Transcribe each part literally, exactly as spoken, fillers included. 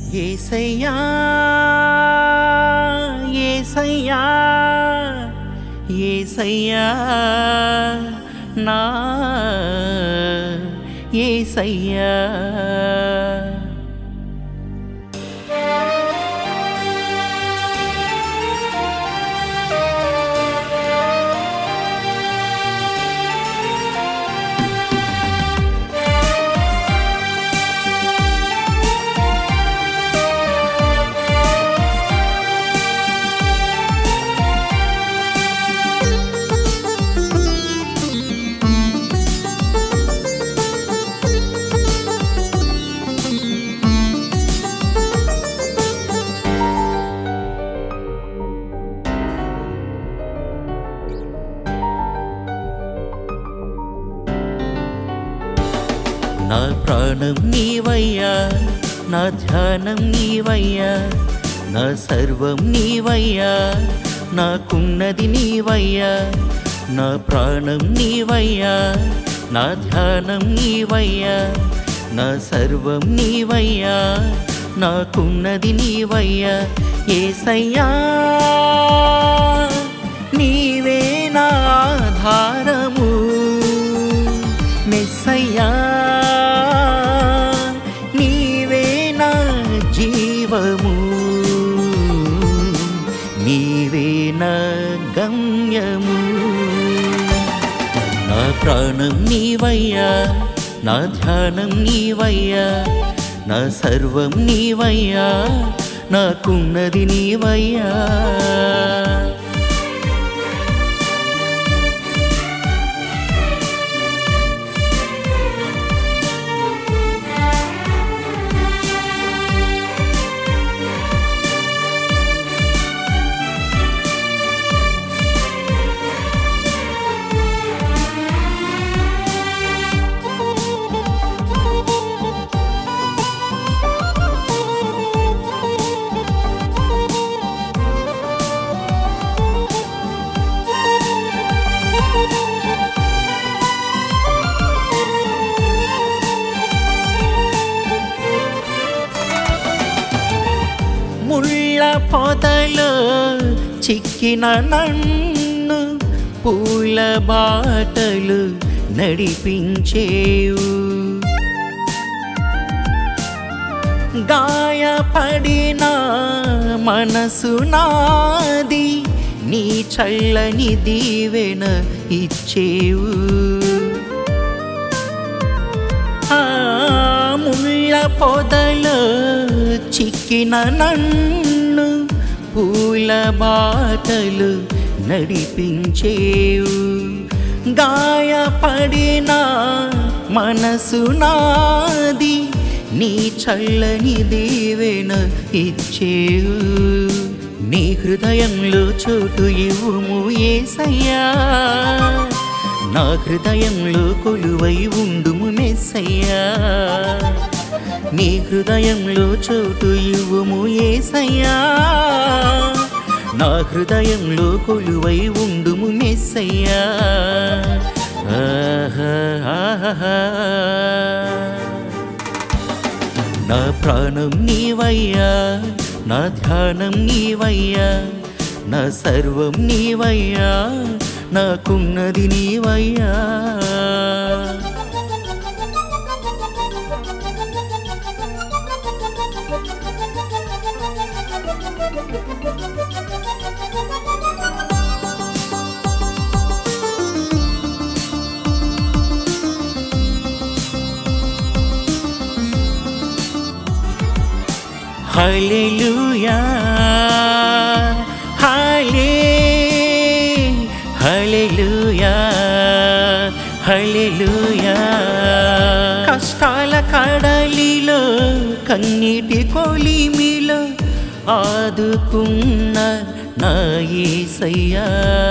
యేసయ్యా యేసయ్యా యేసయ్యా నా యేసయ్యా నా ప్రాణం నీవయ్యా, నా ధ్యానం నీవయ్యా, నా సర్వం నీవయ్యా, నాకున్నది నీవయ్యా. నా ప్రాణం నీవయ్యా, నా ధ్యానం నీవయ్యా, నా సర్వం నీవయ్యా, నాకున్నది నీవయ్యా. యేసయ్యా నీవే నా ఆధారము, మెస్సయ్యా నీవే నా జీవము, నీవే నా గమ్యము. నా ప్రాణం నీవయ్యా, నా ధ్యానం నీవయ్యా, నా సర్వం నీవయ్యా, నాకున్నది నీవయ్యా. ముళ్ళ పొదలో చిక్కిన నన్ను పూల బాటలు నడిపించేవు, గాయపడిన మనసు నాది నీ చల్లని దీవెన ఇచ్చేవు. ఆ ముళ్ళ పొదలో చిక్కిన నన్ను పూల బాటలు నడిపించేవు, గాయపడిన మనసు నాది నీ చల్లని దీవెన ఇచ్చేవు. నీ హృదయంలో చోటు ఇవ్వుము యేసయ్యా, నా హృదయంలో కొలువై ఉండుము మెస్సయ్యా. నీ హృదయంలో చోటు ఇవ్వుము యేసయ్యా, నా హృదయంలో కొలువై ఉండుము మెస్సయ్యా. నా ప్రాణం నీవయ్యా, నా ధ్యానం నీవయ్యా, నా సర్వం నీవయ్యా, నాకున్నది నీవయ్యా. హల్లెలూయా హల్లే హల్లెలూయా హల్లెలూయా. కష్టాల కడలిలో కన్నీటి కొలిమిలో ఆదుకున్న నా యేసయ్యా,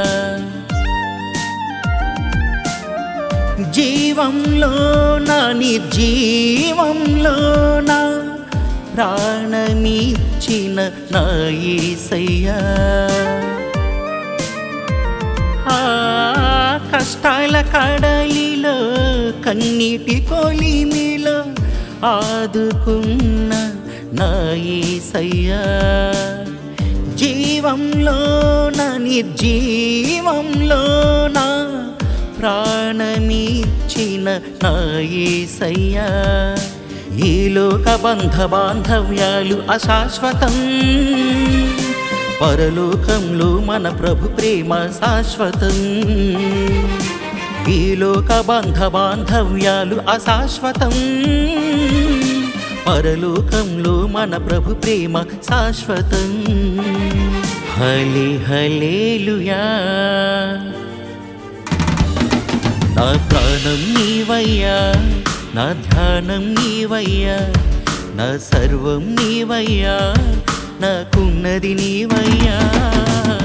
జీవంలో నా నిర్జీవంలో నా ప్రాణమిచ్చిన నా యేసయ్యా. ఆ కష్టాల కడలిలో కన్నీటి కొలిమిలో ఆదుకున్న నా యేసయ్యా జీవంలోన నిర్జీవంలోన ప్రాణమిచ్చిన నా యేసయ్యా ఈ లోక బంధ బాంధవ్యాలు అశాశ్వతం పరలోకంలో మన ప్రభు ప్రేమ శాశ్వతం ఈ లోక బంధ బాంధవ్యాలు అశాశ్వతం పరలోకంలో మన ప్రభు ప్రేమ శాశ్వతం హల్లే హల్లెలూయా నా ప్రాణం నీవయ్యా నా ధ్యానం నీవయ్యా నా సర్వం నీవయ్యా నాకున్నది నీవయ్యా